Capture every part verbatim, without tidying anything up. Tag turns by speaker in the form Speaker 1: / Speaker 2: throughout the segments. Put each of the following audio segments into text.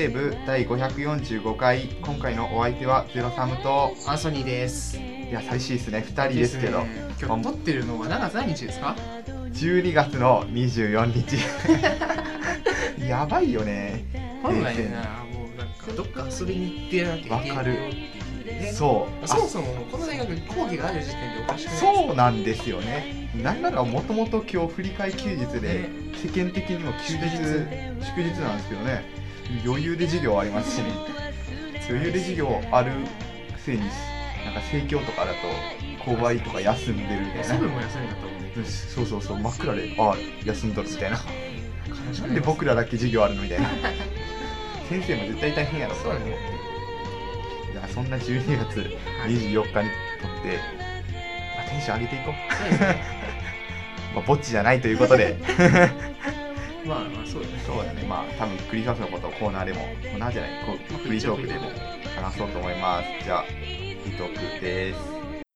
Speaker 1: ー部だいごひゃくよんじゅうごかい、今回のお相手はゼロサムと
Speaker 2: アンソニーです。
Speaker 1: いや寂しいですね、ふたりですけど、
Speaker 2: ね、今日撮ってるのは何月何日ですか？
Speaker 1: じゅうにがつのにじゅうよっかやばいよね。
Speaker 2: 本来な、もうなんかどっか遊びに行ってなきゃいけないよっていうね。
Speaker 1: そう
Speaker 2: そもそもこの大学に講義がある時点でおかしくないですか？
Speaker 1: そうなんですよね。なんならもともと今日振り替え休日で、世間的にも休日祝日なんですけどね、余裕で授業ありますしね。余裕で授業あるくせになんか生協とかだと購買とか休んでるみたいな。
Speaker 2: セブンも休みだったもんね。
Speaker 1: そうそうそう、真っ暗で、ああ休んどるみたいな。なんで僕らだけ授業あるのみたいな。先生も絶対大変やろ。
Speaker 2: そうだね。
Speaker 1: いや、そんなじゅうにがつにじゅうよっかにとって、まあ、テンション上げていこう。
Speaker 2: そうですね。
Speaker 1: まあぼっちじゃないということで。
Speaker 2: まあまあそうだね。
Speaker 1: そうだね。まあ多分クリスマスのことをコーナーでもコーナーじゃない、こうフリートークでも話そうと思います。じゃあフリートークです。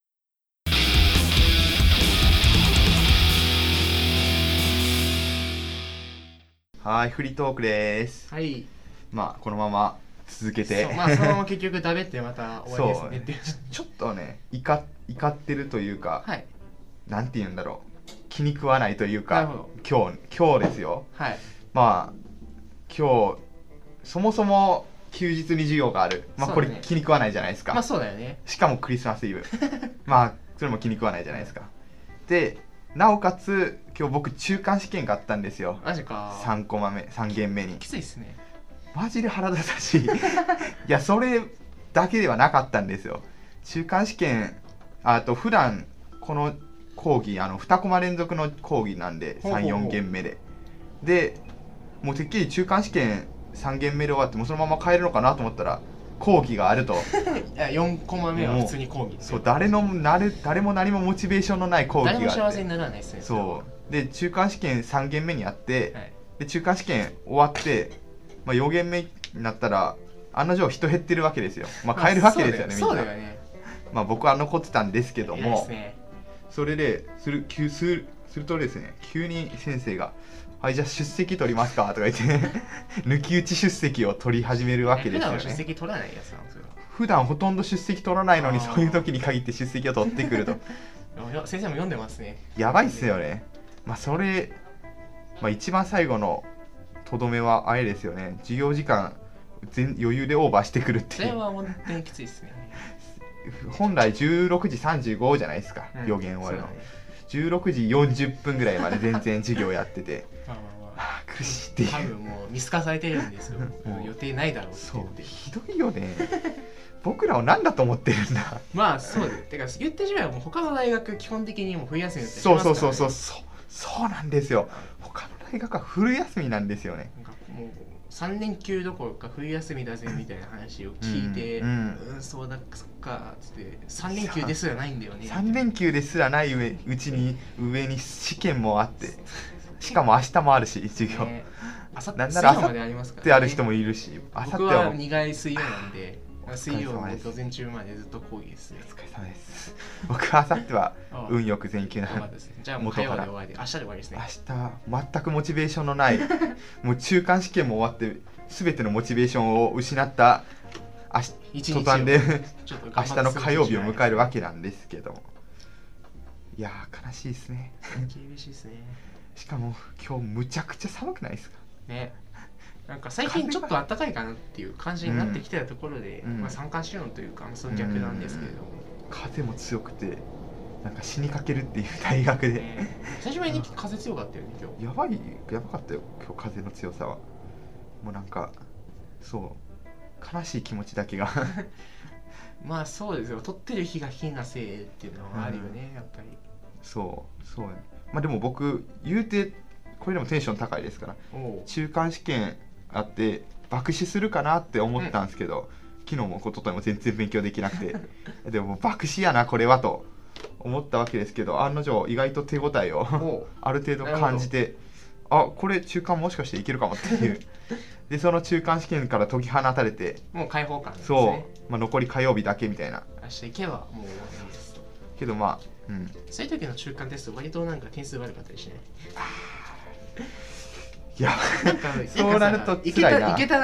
Speaker 1: はい、フリートークです。
Speaker 2: はい。
Speaker 1: まあこのまま続けて、
Speaker 2: まあそのまま結局ダメってまた終わりですねって
Speaker 1: ちょっとね怒怒ってるというか、
Speaker 2: はい、
Speaker 1: なんて言うんだろう、気に食わないというか、
Speaker 2: なるほど。
Speaker 1: 今日今日ですよ。
Speaker 2: はい。
Speaker 1: まあ今日そもそも休日に授業がある、まあこれ気に食わないじゃないですか。
Speaker 2: まあそうだよね。
Speaker 1: しかもクリスマスイブまあそれも気に食わないじゃないですか。でなおかつ今日僕中間試験があったんですよ。
Speaker 2: マジか。
Speaker 1: さんコマ目さん限目に。
Speaker 2: きついっすね。
Speaker 1: マジで腹立たしいいやそれだけではなかったんですよ。中間試験、あと普段この講義あのにコマ連続の講義なんでさん、よん限目ででもうてっきり中間試験さん限目で終わってもうそのまま帰るのかなと思ったら講義があると
Speaker 2: いやよんコマ目は普通に講義ですよ。
Speaker 1: そう、誰のなれ誰も何もモチベーションのない講義があって、
Speaker 2: 誰も幸せにならないですね。
Speaker 1: そうで中間試験さん限目にあって、
Speaker 2: はい、
Speaker 1: で中間試験終わって、まあ、よん限目になったら案の定人減ってるわけですよ。まあ帰るわけですよね、みんな。
Speaker 2: そうだよね。
Speaker 1: まあ僕は残ってたんですけども、
Speaker 2: ね、
Speaker 1: それでする急するするとですね、急に先生がはいじゃあ出席取りますかとか言って抜き打ち出席を取り始めるわけですよね。
Speaker 2: 普段は出席取らないやつなんですよ。
Speaker 1: 普段ほとんど出席取らないのにそういう時に限って出席を取ってくると
Speaker 2: 先生も読んでますね。
Speaker 1: やばいっすよね。まあそれ、まあ、一番最後のとどめはあれですよね、授業時間全余裕でオーバーしてくるっていう。
Speaker 2: それは本当にきついですね。
Speaker 1: 本来じゅうろくじさんじゅうごじゃないですか、
Speaker 2: うん、
Speaker 1: 予言終わるの、
Speaker 2: ね、
Speaker 1: じゅうろくじよんじゅっぷんぐらいまで全然授業やってて
Speaker 2: まあまあまあ、
Speaker 1: あ苦しいっていう。
Speaker 2: 多分もう見透かされてるんですよ予定ないだろうって言って。
Speaker 1: そうひどいよね僕らを何だと思ってるんだ
Speaker 2: まあそうです。てか言ってしまえばもう他の大学基本的にもう冬休みだったりし
Speaker 1: そう
Speaker 2: ますからね。
Speaker 1: そうそうそうそうなんですよ。他の大学は冬休みなんですよね。
Speaker 2: なんかもうさん連休どころか冬休みだぜみたいな話を聞いて、
Speaker 1: うん、
Speaker 2: うん、そうだそっかつってさん連休ですらないんだよね。
Speaker 1: さん連休ですらない上うちに上に試験もあってしかも明日もあるし授業、ね、
Speaker 2: あさ
Speaker 1: なんなら
Speaker 2: 水曜までありますからね。
Speaker 1: ってある人もいるし、
Speaker 2: 僕はにがい水曜なんで水曜の午前中までずっと講義ですね。
Speaker 1: お疲れ様です。僕は明後日は運よく全休なんで、
Speaker 2: じゃあもう火曜で終わり、明日で終わりですね。
Speaker 1: 明日全くモチベーションのないもう中間試験も終わって全てのモチベーションを失った途端で明日の火曜日を迎えるわけなんですけども、いやー悲しいですね。
Speaker 2: 厳しいですね。
Speaker 1: しかも今日むちゃくちゃ寒くないですか
Speaker 2: ね。なんか最近ちょっと暖かいかなっていう感じになってきてたところで、
Speaker 1: うん、
Speaker 2: まあ参加しようというか、その逆なんですけれども、
Speaker 1: 風も強くてなんか死にかけるっていう大学で、
Speaker 2: ね、久しぶりに風強かったよね今日。
Speaker 1: やばいやばかったよ今日風の強さは。もうなんかそう悲しい気持ちだけが
Speaker 2: まあそうですよ、撮ってる日が日なせいっていうのはあるよね、うん、やっぱり。
Speaker 1: そうそうね。まあでも僕言うてこれでもテンション高いですから、中間試験あって爆死するかなって思ったんですけど、うん、昨日も一昨日も全然勉強できなくてでも爆死やなこれはと思ったわけですけど、案の定意外と手応えをある程度感じて、あこれ中間もしかしていけるかもっていうでその中間試験から解き放たれて
Speaker 2: もう解放感ですね。
Speaker 1: そう、まあ、残り火曜日だけみたいな。
Speaker 2: 明日行けばもういいですと。
Speaker 1: けどまあ、うん、
Speaker 2: そういう時の中間テスト割となんか点数悪かったりしない？
Speaker 1: いやそうなると辛いな。
Speaker 2: いけた、いけたなっ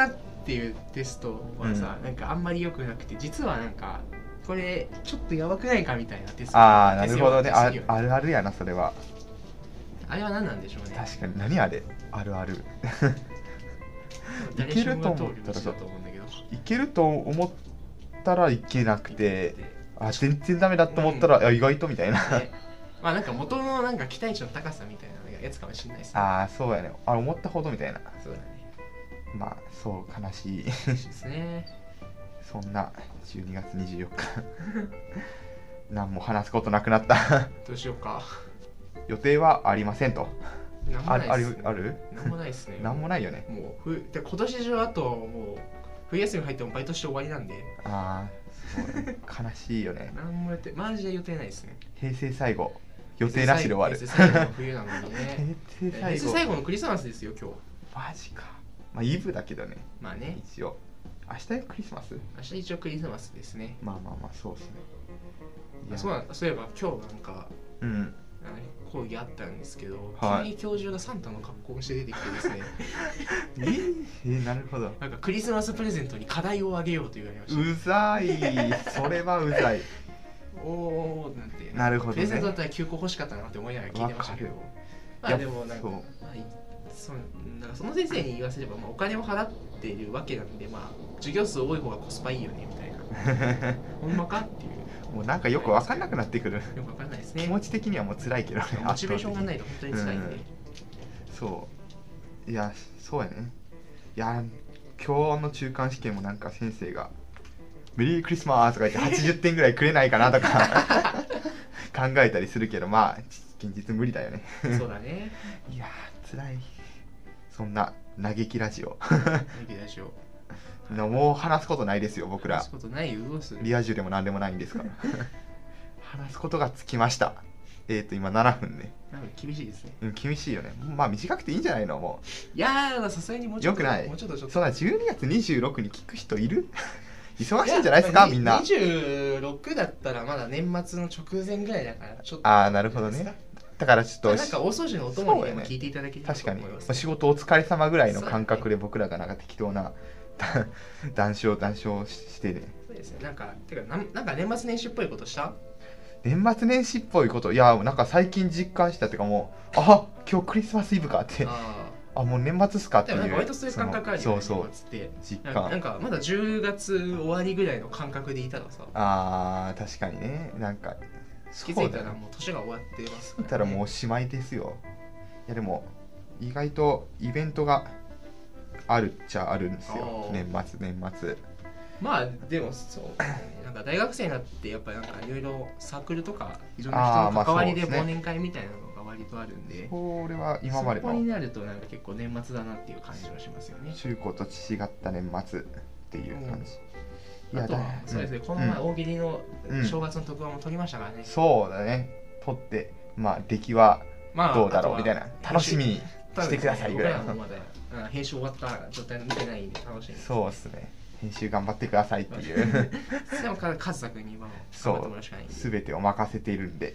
Speaker 2: っていうテストはさ、うん、なんかあんまり良くなくて、実はなんかこれちょっとやばくないかみたいなテスト。
Speaker 1: ああなるほどね。ああるあるやなそれは。
Speaker 2: あれは何なんでしょうね。
Speaker 1: 確かに何あれあるあるいけると思ったらさいけると思ったらいけなくて、あ全然ダメだと思ったら、うん、いや意外とみたいな、ね、
Speaker 2: まあなんか元のなんか期待値の高さみたいなやつかもしれないですね。
Speaker 1: ああそうやね。あ思ったほどみたいな。
Speaker 2: そうだね。
Speaker 1: まあそう悲しい
Speaker 2: ですね。
Speaker 1: そんなじゅうにがつにじゅうよっか何も話すことなくなった
Speaker 2: どうしようか。
Speaker 1: 予定はありませんと。
Speaker 2: なんもないっすね。
Speaker 1: ある？
Speaker 2: なんもないっすね。
Speaker 1: なんもないよね。
Speaker 2: もうふで今年中あともう冬休み入ってもバイトして終わりなんで。
Speaker 1: ああそう、ね、悲しいよね。
Speaker 2: なんも予定マジで予定ないですね。
Speaker 1: 平成最後予定なしで終わる。
Speaker 2: 平成最後の冬なのにね。
Speaker 1: 平成最後。
Speaker 2: 平成最後のクリスマスですよ今日。
Speaker 1: マジか。まあイブだけどね。
Speaker 2: まあね。
Speaker 1: 一応。明日クリスマス？
Speaker 2: 明日一応クリスマスですね。
Speaker 1: まあまあまあそうですね。
Speaker 2: そうなんそういえば今日なんか。
Speaker 1: うん。
Speaker 2: 講義あったんですけど、
Speaker 1: はい、
Speaker 2: 急に教授がサンタの格好をして出てきてですね
Speaker 1: えー、えー、なるほど。
Speaker 2: なんかクリスマスプレゼントに課題をあげようと言われまし
Speaker 1: た。うざいそれはうざい
Speaker 2: おおなんて
Speaker 1: なるほど、ね、
Speaker 2: プレゼントだったらきゅうこ欲しかったなって思いながら聞いてましたけど、まあでもなんか、まあ、そなんかその先生に言わせれば、まあ、お金を払っているわけなんで、まあ授業数多い方がコスパいいよねみたいなほんまかっていう
Speaker 1: もうなんかよく分かんなくなってくる。
Speaker 2: よく分かんないですね。
Speaker 1: 気持ち的にはもう辛いけどね。
Speaker 2: モチベーションがないと本当に辛いんで、うん、
Speaker 1: そういやそうやね。いや今日の中間試験もなんか先生がメリークリスマスとか言ってはちじゅってんぐらいくれないかなとか考えたりするけど、まあ現実無理だよね。
Speaker 2: そうだね。
Speaker 1: いや辛い。そんな嘆きラジオ
Speaker 2: 嘆きラジオ
Speaker 1: もう話すことないですよ僕ら。
Speaker 2: 話すことないよ。どうする？
Speaker 1: リア充でも何でもないんですから話すことがつきました。えっ、ー、と今ななふんね。
Speaker 2: なんか厳しいですね。
Speaker 1: うん厳しいよね。まあ短くていいんじゃないのも
Speaker 2: う。いやーさすがにもうちょっと
Speaker 1: よくない。
Speaker 2: もうちょっとちょっと
Speaker 1: そんなじゅうにがつにじゅうろくに聞く人いる忙しいんじゃないですかみんな。
Speaker 2: にじゅうろくだったらまだ年末の直前ぐらいだからちょっと。
Speaker 1: ああなるほどね。だからちょっと
Speaker 2: なんか大掃除のお供にでも聞いていただけたらと思います、ね。
Speaker 1: 確かに仕事お疲れ様ぐらいの感覚で僕らがなんか適当な談笑談笑してね。
Speaker 2: そうですね。なんかてかななんか年末年始っぽいことした？
Speaker 1: 年末年始っぽいこといやなんか最近実感したっていうかもうあ今日クリスマスイブかってああもう年末っすかっていう。
Speaker 2: でもなんか割とそういう感覚あるよね。
Speaker 1: そうそう
Speaker 2: 年末って
Speaker 1: 実感
Speaker 2: なんかまだじゅうがつ終わりぐらいの感覚でいたらさ
Speaker 1: あー確かにね。なんか
Speaker 2: 気づいたらもう年が終わってますから、ね、
Speaker 1: 気づいたらもうおしまいですよ。いやでも意外とイベントがあるっちゃあるんですよ年末年末。
Speaker 2: まあでもそうなんか大学生になってやっぱなんかいろいろサークルとかいろんな人の関わりで忘年会みたいなのが割とあるんで、
Speaker 1: これは今までの
Speaker 2: そこになるとなんか結構年末だなっていう感じはしますよね。
Speaker 1: 中高と違った年末っていう感じ、
Speaker 2: うん、あとはそうですね、うん、この前大喜利の正月の特番も撮りましたからね、
Speaker 1: うん、そうだね撮ってまあ出来はどうだろうみたいな、まあ、楽しみにしてくださいぐらいの、ね、
Speaker 2: 僕らもまだ編集終わった状態の見てないんで楽しみです。
Speaker 1: そうですね編集頑張ってくださいっていう
Speaker 2: でもカズ君に今も頑張ってもらうしかないんで
Speaker 1: そう全てを任せているんで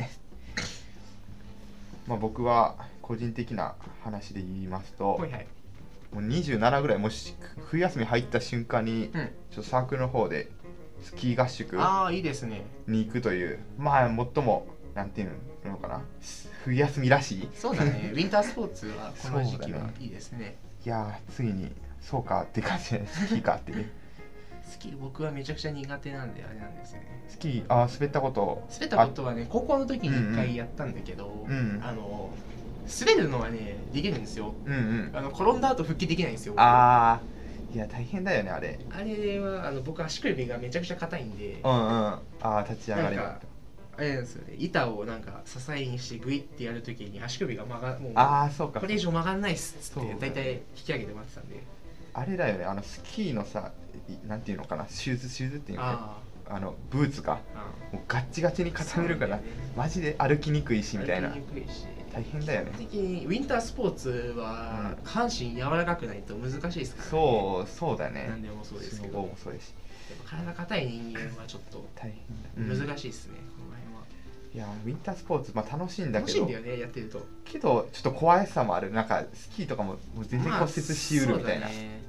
Speaker 1: まあ僕は個人的な話で言いますと、
Speaker 2: はいはい、
Speaker 1: もうにじゅうななぐらいもし冬休み入った瞬間に、うん、ちょっとサークルの方でスキー合宿に行くというまあ最もなんていうのかな冬休みらしい
Speaker 2: そうだねウィンタースポーツはこの時期はいいですね。
Speaker 1: ねいやついにそうかって感じでスキーかってね
Speaker 2: スキー僕はめちゃくちゃ苦手なんであれなんですよね。
Speaker 1: スキーあ滑ったこと
Speaker 2: 滑ったことはね高校の時にいっかいやったんだけど、うんうん、あの滑るのはねできるんですよ、うんうん、あの転んだ後復帰できないんですよ。
Speaker 1: ああいや大変だよねあれ。
Speaker 2: あれはあの僕足首がめちゃくちゃ硬いんで、
Speaker 1: うんうんああ立ち上がれない
Speaker 2: あれなんですよね板をなんか支えにしてグイってやるときに足首が曲がもう
Speaker 1: あそうか
Speaker 2: これ以上曲がんないっすっつって大体引き上げて待ってたんで。
Speaker 1: あれだよねあのスキーのさなんていうのかなシューズシューズっていうのかあのブーツがもうガッチガチに固めるから、ね、マジで歩きにくいしみたいな
Speaker 2: 歩きにくいし
Speaker 1: 大変だよね。
Speaker 2: 基本的にウィンタースポーツは下半身柔らかくないと難しいですからね。
Speaker 1: そうそうだね。
Speaker 2: 何でもそうですけど。
Speaker 1: もそうですし。
Speaker 2: 体硬い人間はちょっと大変だ、難しいですね、この辺は。
Speaker 1: いやウィンタースポーツまあ楽しいんだけど。
Speaker 2: 楽しいんだよねやってると。
Speaker 1: けどちょっと怖さもある。なんかスキーとかももう全然骨折しうるみたいな。
Speaker 2: まあ、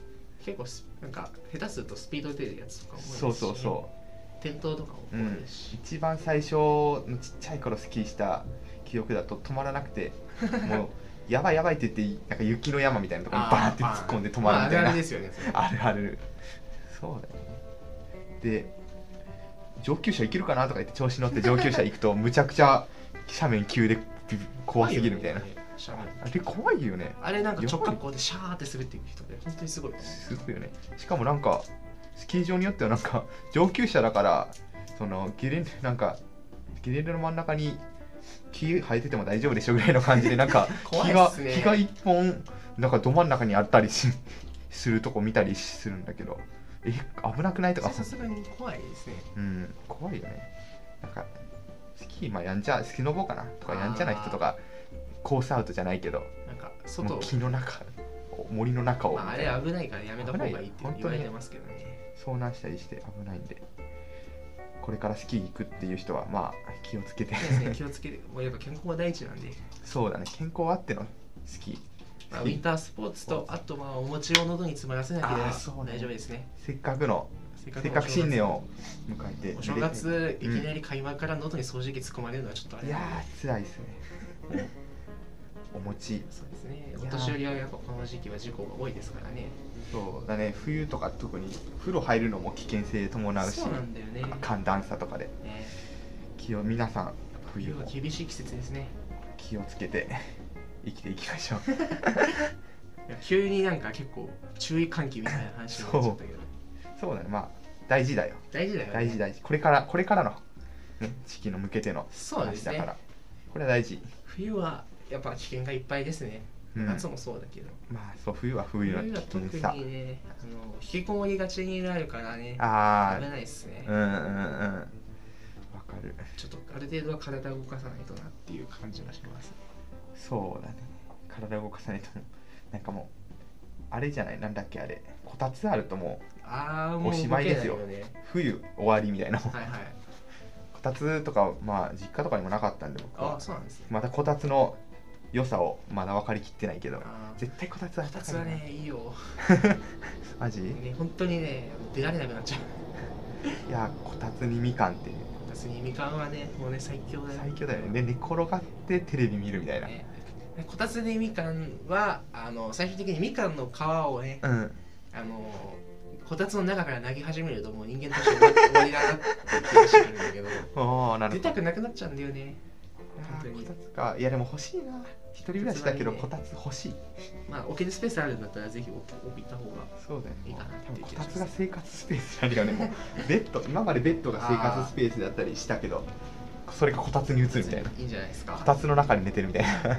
Speaker 2: 結構なんか下手するとスピード出るやつとかも多いし、
Speaker 1: そうそうそう
Speaker 2: 転倒とかも多いし、
Speaker 1: うん、一番最初のちっちゃい頃スキーした記憶だと止まらなくてもうやばいやばいって言ってなんか雪の山みたいなところにバーンって突っ込んで止まるみたいな、
Speaker 2: まあ、あるあるですよね
Speaker 1: あるあるそうだよね。で上級者行けるかなとか言って調子乗って上級者行くとむちゃくちゃ斜面急で怖すぎるみたいな、あれ怖いよね。
Speaker 2: あれなんか直角行でシャーって滑っていく人で本当にすごい
Speaker 1: すごいよね。しかもなんかスキー場によってはなんか上級者だからそのゲレンデなんかゲレンデの真ん中に木生えてても大丈夫でしょぐらいの感じでなんか木が木が一本なんかど真ん中にあったりしするとこ見たりするんだけど、え危なくないとか
Speaker 2: さすがに怖いですね。
Speaker 1: うん怖いよね。なんかスキーまあやんちゃスキノボかなとかやんちゃな人とかコースアウトじゃないけど
Speaker 2: なんか外
Speaker 1: 木の中森の中を、
Speaker 2: まあ、あれ危ないからやめた方がいいって言われてますけどね。
Speaker 1: 遭難したりして危ないんでこれからスキー行くっていう人はまあ気をつけて
Speaker 2: そうですね、気をつけてもうやっぱ健康は第一なんで
Speaker 1: そうだね健康あってのスキー、
Speaker 2: まあ、ウィンタースポーツとあとまあお餅を喉に詰まらせなければ大丈夫ですね。
Speaker 1: せっかくのせっかく新年を迎えて
Speaker 2: お正月いきなり開幕から喉に掃除機突っ込まれるのはちょっとあれ、
Speaker 1: いやー辛いですねお餅
Speaker 2: そうですね、お年寄りはやっぱこの時期は事故が多いですからね。
Speaker 1: そうだね冬とか特に風呂入るのも危険性伴うし
Speaker 2: そうなんだよね
Speaker 1: 寒暖差とかで、
Speaker 2: ね、
Speaker 1: 気を皆さん
Speaker 2: 冬は厳しい季節ですね。
Speaker 1: 気をつけて生きていきましょう
Speaker 2: 急になんか結構注意喚起みたいな話になっちゃったけど
Speaker 1: そうだねまあ大事だよ
Speaker 2: 大事だよ、ね、
Speaker 1: 大事大事これからこれからの、ね、時期の向けての話だから、
Speaker 2: ね、
Speaker 1: これは大事。
Speaker 2: 冬はやっぱ危険がいっぱいですね、うん、夏もそうだけど
Speaker 1: まあそう冬は冬の危険さ
Speaker 2: 特にねあの引きこもりがちになるからね
Speaker 1: あ
Speaker 2: 危ないっすね。
Speaker 1: うんうんうんわかる。
Speaker 2: ちょっとある程度は体を動かさないとなっていう感じがします。
Speaker 1: そうだね体を動かさないとなんかもうあれじゃないなんだっけあれこたつあるともう
Speaker 2: あもう
Speaker 1: おしまいですよ、ね、冬終わりみたいな、
Speaker 2: はいはい、
Speaker 1: こたつとかまあ実家とかにもなかったんで僕は
Speaker 2: あそうなんです、ね、
Speaker 1: またこたつの良さをまだ分かりきってないけど絶対こたつは
Speaker 2: こたつはねいいよ
Speaker 1: マジ
Speaker 2: ね本当にね出られなくなっちゃ
Speaker 1: ういやこたつにみかんってこ
Speaker 2: たつにみかんはねもうね最強だよ
Speaker 1: 最強だよね。で寝転がってテレビ見るみたいな、ね、
Speaker 2: こたつでみかんはあの最終的にみかんの皮をね、うん、あのこたつの中から投げ始めるともう人間として終わりだなって気がしてるんだけど出たくなくなっちゃうんだよね。
Speaker 1: 本当にこたつかいやでも欲しいな一人暮らしだけどこたつ欲しい。
Speaker 2: まあ置けるスペースあるんだったらぜひ置いた方が
Speaker 1: そうだよ
Speaker 2: いいかなっていう
Speaker 1: こたつが生活スペースになるよねもうベッド今までベッドが生活スペースだったりしたけどそれがこたつに移るみたいな。
Speaker 2: いいんじゃないですか。
Speaker 1: こたつの中に寝てるみたいな。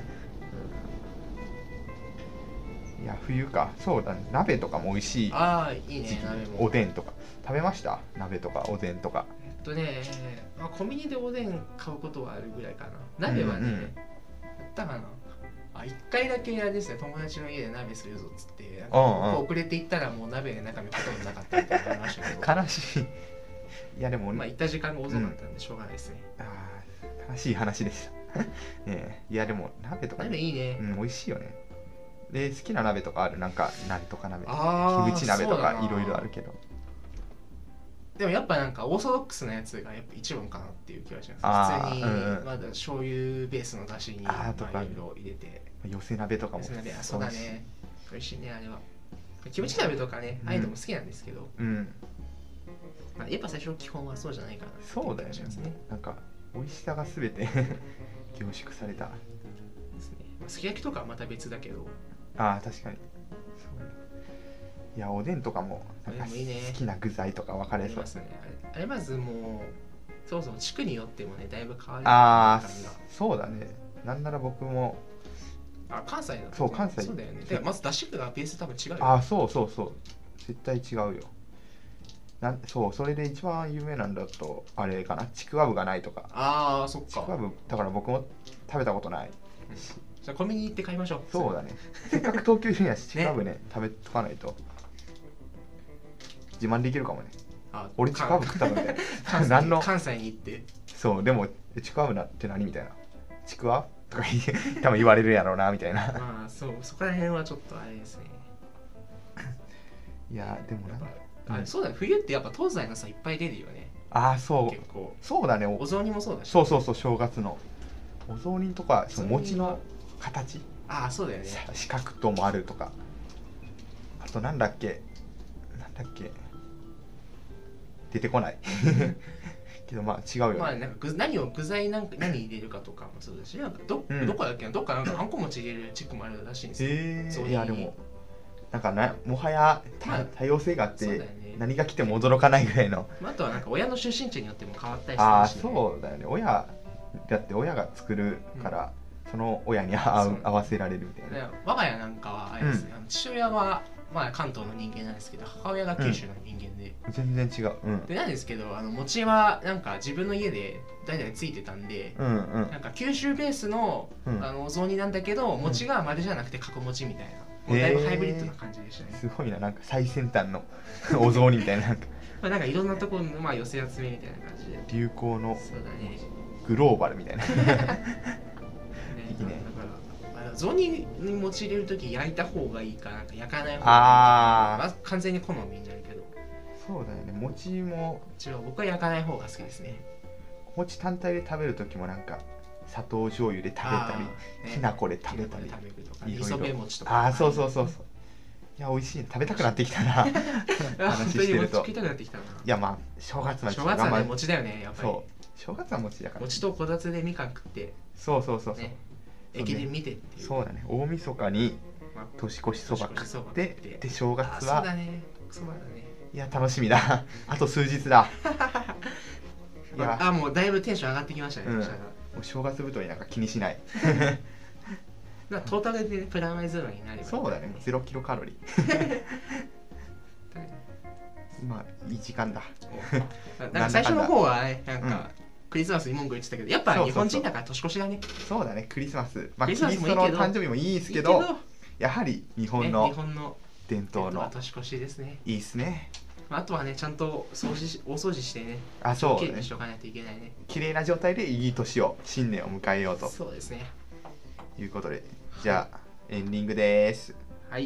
Speaker 1: いや冬かそうだね鍋とかも美味しい。
Speaker 2: ああいいね鍋も。
Speaker 1: おでんとか食べました鍋とかおでんとか。
Speaker 2: えっとね、まあ、コンビニでおでん買うことはあるぐらいかな。鍋はね、うんうん、やったかなあいっかいだけあれですね友達の家で鍋するぞっつってなんか遅れて行ったらもう鍋の中身ほとんどなかったみたいになりましたけど
Speaker 1: 悲しい。いやでも
Speaker 2: まあ行った時間が遅かったんでしょうがないですね、
Speaker 1: うん、ああ悲しい話でしたね。いやでも鍋とか、
Speaker 2: ね、鍋いいね、
Speaker 1: うん、美味しいよね。で好きな鍋とかあるなんかなんとか鍋キムチ鍋とかいろいろあるけど
Speaker 2: でもやっぱなんかオーソドックスなやつがやっぱ一番かなっていう気がします。普通にまだ醤油ベースの出汁にいろいろ入れて
Speaker 1: 寄せ鍋とかも
Speaker 2: 寄せ鍋あそうだね美味しいねあれは。キムチ鍋とかねああいうのも好きなんですけど、うんうんまあ、やっぱ最初の基本はそうじゃないかなっていう気がしますね。
Speaker 1: なんか美味しさがすべて凝縮された
Speaker 2: ですね。まあ、すき焼きとかはまた別だけど
Speaker 1: ああ確かにいやおでんとかもなんか好きな具材とか分かれそうですね。
Speaker 2: あれまずもうそもそも地区によってもねだいぶ変わる。
Speaker 1: ああそうだねなんなら僕も
Speaker 2: あ関西だと、ね、
Speaker 1: そう関西
Speaker 2: そうだよね。でまず出汁がベース多分違うよ。
Speaker 1: あそうそうそう絶対違うよ。なんそうそれで一番有名なんだとあれかなちくわぶがないとか。
Speaker 2: ああそっか
Speaker 1: ちくわぶだから僕も食べたことない、うん、
Speaker 2: じゃあコンビニ行って買いましょう。
Speaker 1: そうだねせっかく東京いるんやしちくわぶね食べとかないと自慢できるかもね。あ俺ちくわぶ食ったのみたいな
Speaker 2: 何の関西に行って
Speaker 1: そうでもちくわぶなって何みたいなちくわとか多分言われるやろうなみたいな
Speaker 2: まあそうそこら辺はちょっとあれですね。
Speaker 1: いいやでもなんか
Speaker 2: あ、そうだね、冬ってやっぱ東西のさいっぱい出るよね。
Speaker 1: ああそう
Speaker 2: 結構
Speaker 1: そうだね。
Speaker 2: お雑煮もそうだし、
Speaker 1: そうそうそう正月のお雑煮とかその餅の形、
Speaker 2: ああそうだよね、
Speaker 1: 四角ともあるとか、あとなんだっけなんだっけ出てこないけどまあ違うよね。
Speaker 2: まあなんか具何を具材なんか何入れるかとかもそうだし、なんか ど,、
Speaker 1: うん、
Speaker 2: どこだっけな、どっかなんかあんこ餅入れる地区もあるらしいんですよ。
Speaker 1: へ
Speaker 2: そう
Speaker 1: え。いやでもなんかなもはや
Speaker 2: まあ
Speaker 1: 多様性があって、
Speaker 2: ね、
Speaker 1: 何が来ても驚かないぐらいの、
Speaker 2: まあ、あとはなんか親の出身地によっても変わったりするし、ね、
Speaker 1: ああそうだよね。親だって親が作るから、うん、その親に合う合わせられるみたいな。
Speaker 2: 我が家なんかはあれですね、うん、あの父親はまあ関東の人間なんですけど、母親が九州の人間で、
Speaker 1: うん、全然違う、うん、
Speaker 2: でなんですけど、あの餅はなんか自分の家で代々ついてたんで、
Speaker 1: うんうん、
Speaker 2: なんか九州ベースの、うん、あのお雑煮なんだけど、餅が丸じゃなくて角餅みたいな、もうだいぶハイブリッドな感じでしたね。
Speaker 1: すごいな、なんか最先端のお雑煮みたいななんか
Speaker 2: まあなんかいろんなところのまあ寄せ集めみたいな感じで
Speaker 1: 流行の
Speaker 2: そうだね
Speaker 1: グローバルみたいなね、いいね。
Speaker 2: だから雑煮に餅入れるとき焼いた方がいいか、なんか焼かない方がいいか、あ、まあ、完全に好みになるけど、
Speaker 1: そうだよね。餅も
Speaker 2: 違う、僕は焼かない方が好きですね。
Speaker 1: 餅単体で食べるときもなんか砂糖醤油で食べたり、ね、きな粉で食べたり、
Speaker 2: 味噌べ餅とか、
Speaker 1: ああそうそうそうそう、いや美味しい、ね、食べたくなってきたな話してると。
Speaker 2: 食いたくなってきたな。
Speaker 1: いやまあ正月まで
Speaker 2: 正月はね餅だよね、やっぱり。
Speaker 1: そう正月は餅だから、
Speaker 2: 餅とこたつでみかん食って、
Speaker 1: そうそうそうそう、ね、
Speaker 2: 駅伝見てっていう。
Speaker 1: そうだね、大晦日に年越しそば食ってで正月は
Speaker 2: そうだね、そうだね、
Speaker 1: いや楽しみだあと数日だ
Speaker 2: いやあもうだいぶテンション上がってきましたね、うん、もう
Speaker 1: 正月太りなんか気にしない
Speaker 2: トータルでプラマイゼロになれば、ね、
Speaker 1: そうだね、ゼロキロカロリーまあいい時間だ
Speaker 2: なんか最初の方はね、なんか、うん、クリスマスに文句言ってたけど、やっぱ日本人だから年越しだね。
Speaker 1: そうだね、クリスマス、まあ、キリストの誕生日もいいですけど、いいけどやはり日本の、ね、日本の伝統の
Speaker 2: 年越しですね。
Speaker 1: いいですね。
Speaker 2: あとはね、ちゃんと掃除し大掃除してね、
Speaker 1: あ、そうね、
Speaker 2: きれいにしておかないといけないね。
Speaker 1: 綺麗な状態でいい年を、新年を迎えようと。
Speaker 2: そうですね。
Speaker 1: いうことで、じゃあ、エンディングです。
Speaker 2: はい。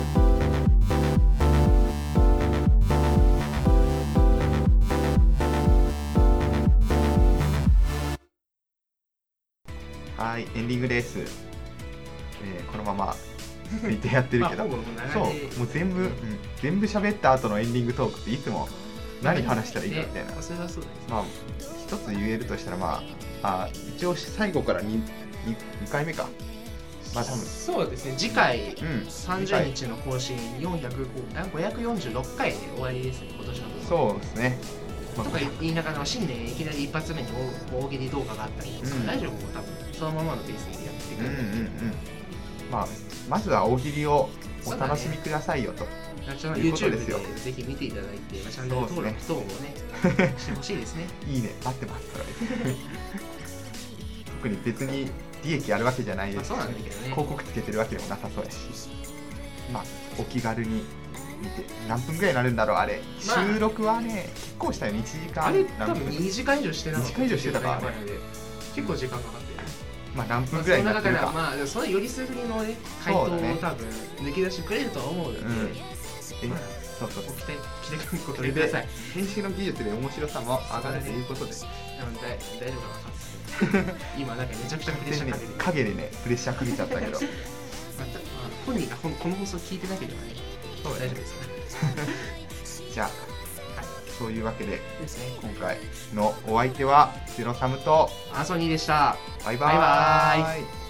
Speaker 1: はい、エンディングです。えー、このままついてやってるけど、そう、もう全部、うん、全部喋った後のエンディングトークっていつも何話したらいいかみたいな。
Speaker 2: ね、それはそうだね。
Speaker 1: まあ一つ言えるとしたら、まあ、あ一応最後から 2, 2回目か。まあ多分
Speaker 2: そうですね。次回、うん、さんじゅうにちの更新よんひゃくごひゃくよんじゅうろっかいで終わりですね、今年の分。
Speaker 1: そうですね。
Speaker 2: とか言いながら新年いきなり一発目に大喜利動画があったり、うん、大丈夫も多分そのままのペースでやっていくるので、うんうんうん、
Speaker 1: まあまずは大喜利をお楽しみくださいよと。
Speaker 2: YouTube でぜひ見ていただいて、チャンネル登録等もねしてほしいですね。
Speaker 1: いいね、待ってますから特に別に利益あるわけじゃないですし、
Speaker 2: まあそうなんだけどね、
Speaker 1: 広告つけてるわけでもなさそうやし、まあお気軽に見て。何分ぐらいになるんだろうあれ、まあ、収録はね結構したよね、いちじかん。
Speaker 2: あれ多分にじかん以上してなかった。
Speaker 1: にじかん以上してたからね、
Speaker 2: 結構時間かかってる。
Speaker 1: まあ何分ぐらいになってるか、まあ、
Speaker 2: まあそのよりすぐりのね回答を多分抜き出してくれるとは思うので、うん、え、まあ、そうそう、期待期待ご期待ください。
Speaker 1: 編集の技術で面白さも上がるということで、
Speaker 2: 大丈夫かな今なんかめちゃくちゃプレッシャーかけて
Speaker 1: 影でねプレッシャーかけちゃったけどまた、まあ、
Speaker 2: 本人がこの放送聞いてなければね、そう大丈夫ですか
Speaker 1: じゃあ、はい、そういうわけでですね、今回のお相手はゼロサムと
Speaker 2: アンソニーでした。
Speaker 1: バイバーイ。バイバーイ。